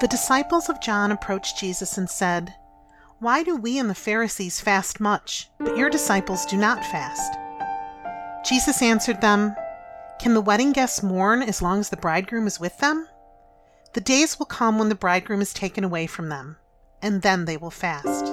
The disciples of John approached Jesus and said, "Why do we and the Pharisees fast much, but your disciples do not fast?" Jesus answered them, "Can the wedding guests mourn as long as the bridegroom is with them? The days will come when the bridegroom is taken away from them, and then they will fast."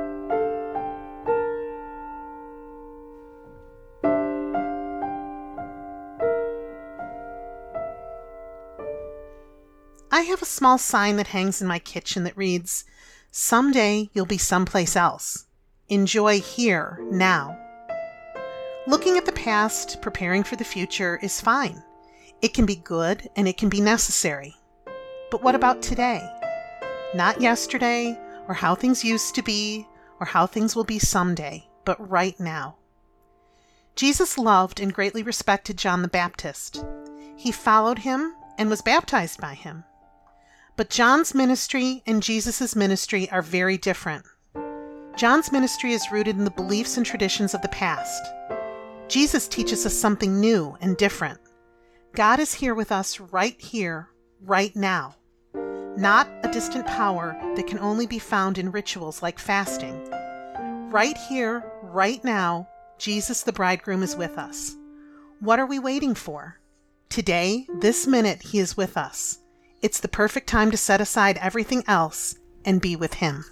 I have a small sign that hangs in my kitchen that reads, "Someday you'll be someplace else. Enjoy here, now." Looking at the past, preparing for the future is fine. It can be good and it can be necessary. But what about today? Not yesterday, or how things used to be, or how things will be someday, but right now. Jesus loved and greatly respected John the Baptist. He followed him and was baptized by him. But John's ministry and Jesus' ministry are very different. John's ministry is rooted in the beliefs and traditions of the past. Jesus teaches us something new and different. God is here with us right here, right now. Not a distant power that can only be found in rituals like fasting. Right here, right now, Jesus the bridegroom is with us. What are we waiting for? Today, this minute, he is with us. It's the perfect time to set aside everything else and be with him.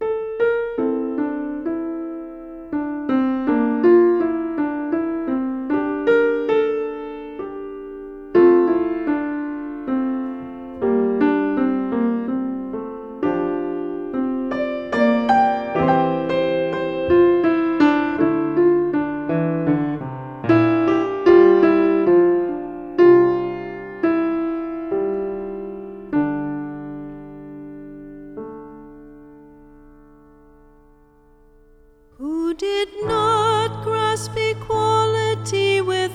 Who did not grasp equality with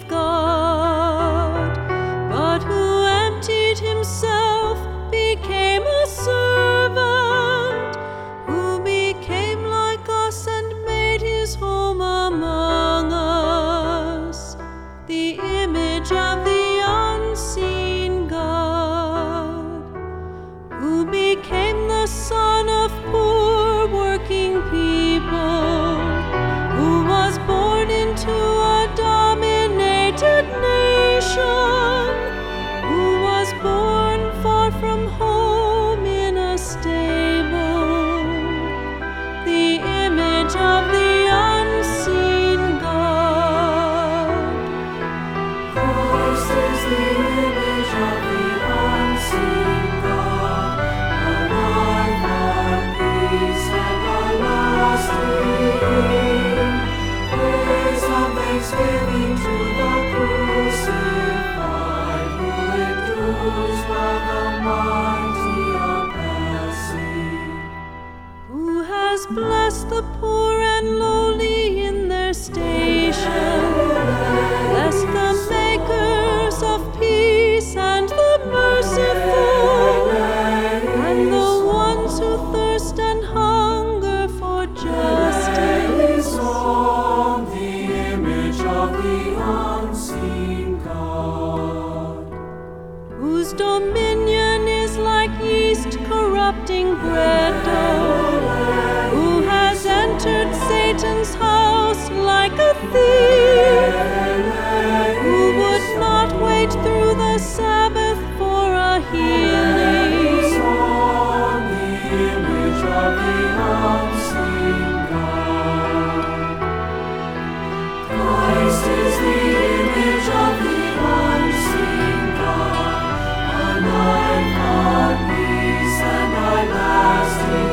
God, but who emptied himself, became a servant, who became like us and made his home among us, the image of the unseen God, who became the son of poor working people, who was born into a dominated nation, who was born far from home in a stable, the image of the unseen God. Christ is the image of the unseen God, a life of peace and a lasting. Praise and thanksgiving to the crucified, who endures while the mighty are passing, who has blessed the poor and lowly in their station, blessed the makers of peace and the merciful, and the ones who thirst and hunger for justice. On the image of the unseen God, whose dominion is like yeast corrupting bread dough, who has entered Satan's house like a thief, who would not wait through the Sabbath for a healing. On the image of the unseen God. Christ is the image of the unseen God, a life of peace and a lasting.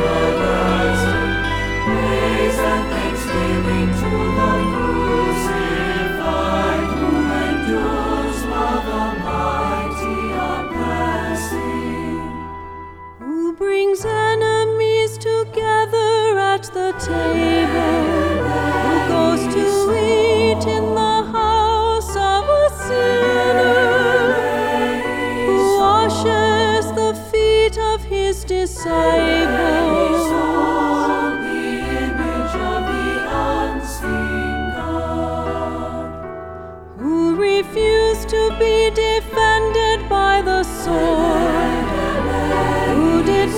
Praise and thanksgiving to the crucified, who endures while the mighty are passing, who brings enemies together at the table, who goes to eat in the house of a sinner, who washes the feet of his disciples. On the image of the unseen God, who refused to be defended by the sword, who did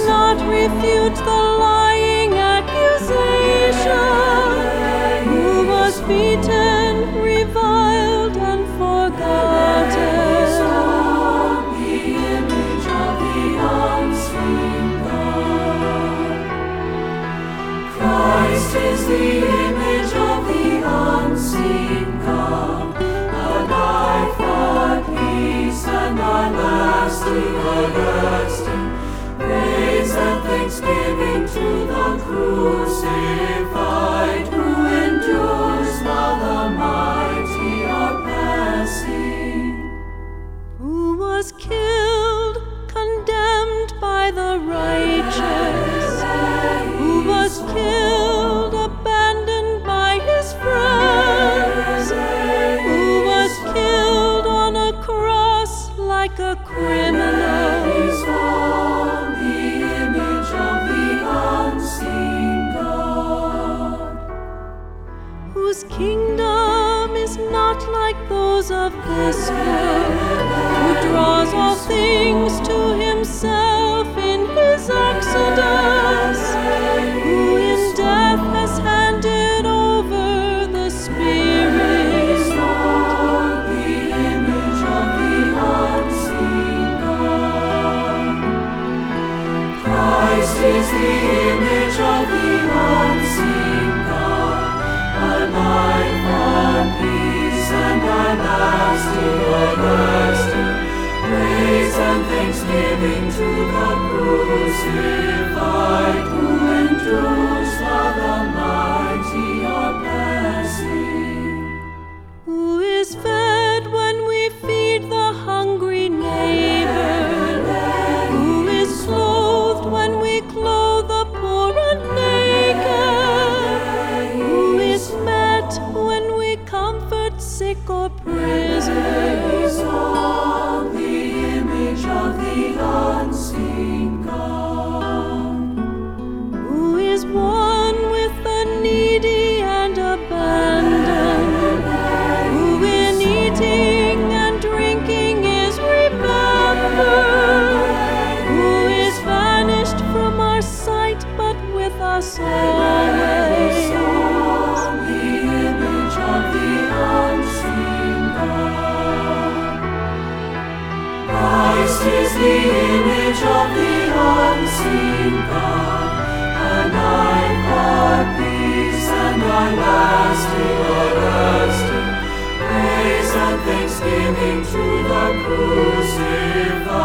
crucified, who endures while the mighty are passing, who was killed, condemned by the righteous, who was killed, abandoned by his friends, who was killed on a cross like a criminal, the image of the unseen God, whose kingdom is not like those of this world, who draws all things to himself in his exodus, who in death has handed over the Spirit, the image of the unseen God. Christ is the image of the unseen God, a life of peace and our lasting praise and thanksgiving to the crucified, who endures while the mighty are passing, who is fed when we feed the hungry neighbor, who is clothed when we clothe the poor and naked, who is met when we comfort sick or prisoners, the image of the unseen God, who is one with the needy and abandoned, who in eating and drinking is remembered, who is vanished from our sight but with us always, the image of the unseen God. Christ is the image of the unseen God, a life of peace and our lasting praise and thanksgiving to the crucified,